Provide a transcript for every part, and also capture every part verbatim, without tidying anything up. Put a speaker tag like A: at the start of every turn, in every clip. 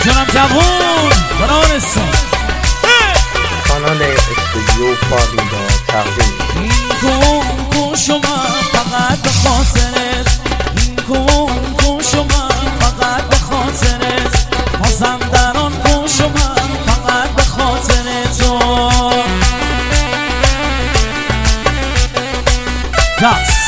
A: جانم جوون برانستان
B: کانال استودیو فارمیدا تقدیم
A: این کن کن شما فقط به خاطرت این کن کن شما فقط به خاطرت بازم در آن کن شما فقط به خاطر تو دست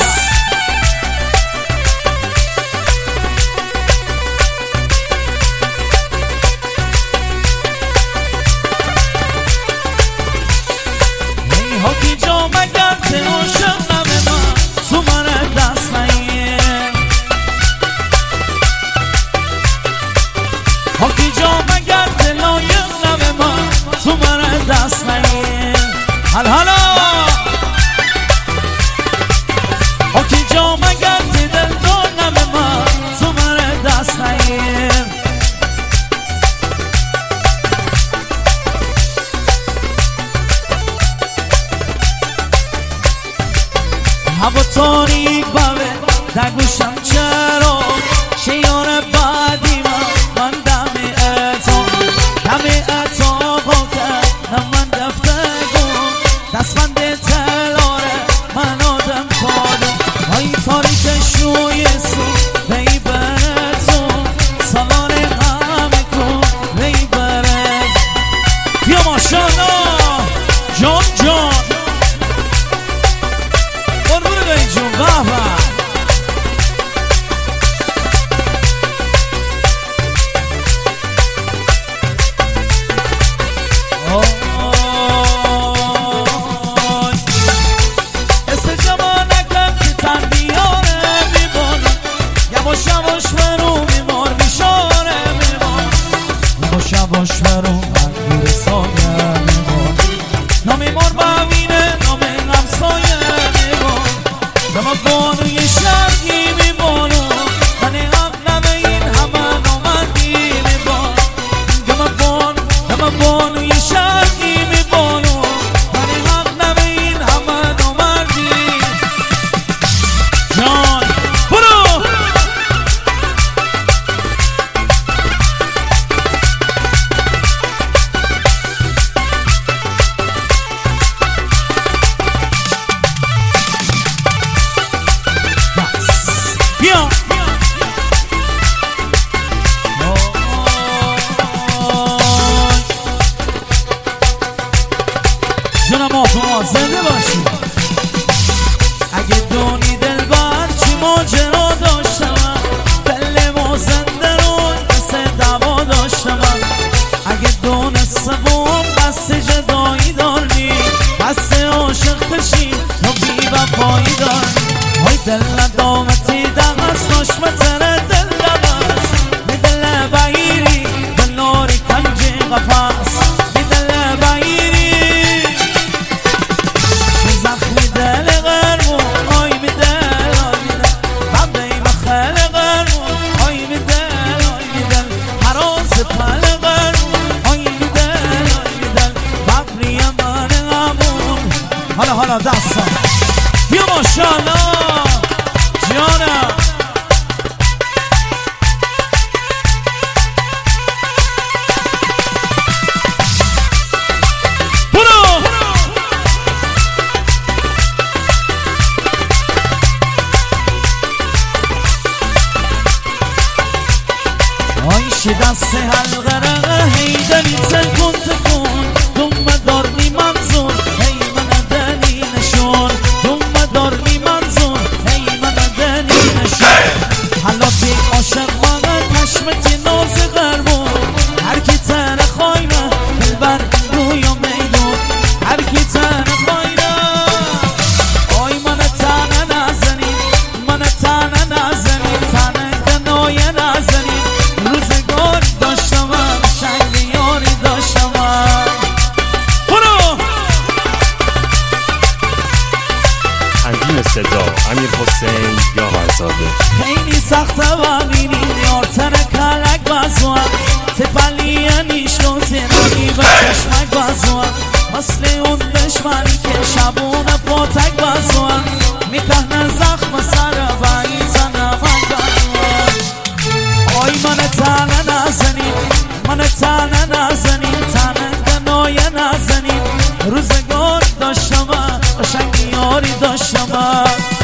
A: هاکی جا مگر تنوشم نمه من تو من دست نهیه هاکی جا مگر تلایم نمه من تو من دست نهیه حل حالا هاکی جا مگر تدل دار نمه من تو من دست نهیه هوا تاریک بوه در گوشم چرا شیار بعدی من من دم اتا دم اتا خوکه من دفتگون دستمند تلاره من آدم کادم های تاریک شوی سو بی برتون سالان همه کن بی برت بیا ماشالله جان جان جون بابا استجابه نکن که تن بیاره میبانم یواش یواش برو میمار میشاره میبانم یواش یواش برو من میرسایه میبانم نامیمار ببینه نامه همسایه دم بانوی شرقی میبانو من حق نمه این همه نامردی میبان دم بانو دم بانوی شرقی میبانو من حق نمه این همه نامردی جان برو بیا جونم آفا زنده باشی اگه دونی دل بر چی ماجرا داشتم دل ما زنده رو مثل دوا داشتم اگه دونستم بس جدایی داری بس عاشق بشی تو بی وفایی داری های دل ندامتی دست نشمه تره دل دمست می دل بایری دل ناری کنجی قفص می دل بایری می زخمی دل غرمو آی می دل آی می دل ببنی مخل غرمو آی می دل آی می دل حراس پل غرمو آی می دل آی می دل ببنی من غمون حالا حالا دستم بیا ماشالله جانم برو آیشی دست حلقه رقه هیدنی تل کن تکن دوم دارنی منظور هی من دنی نشون دوم دارنی منظور هی من دنی نشون حالاتی عاشق من پشمتی ناز غربون هر کی تن خواینه دلبر رویا میدون هر کی تن خواینه آی من تنه نزنی من تنه نزنی تنه دنایه نزنی روزگاری داشتم شنگ یاری داشتم برو
C: تنظیم صدا امیر حسین یاورزاده
A: خیلی سخته و بینیم یار تنه کلک بزوان تپلی نیشتون تنانی به چشمک بزوان مثل اون دشمنی که شبون پاتک بزوان میکنه زخم سر بایی زنه من بزوان آی من تنه نزنی داشتم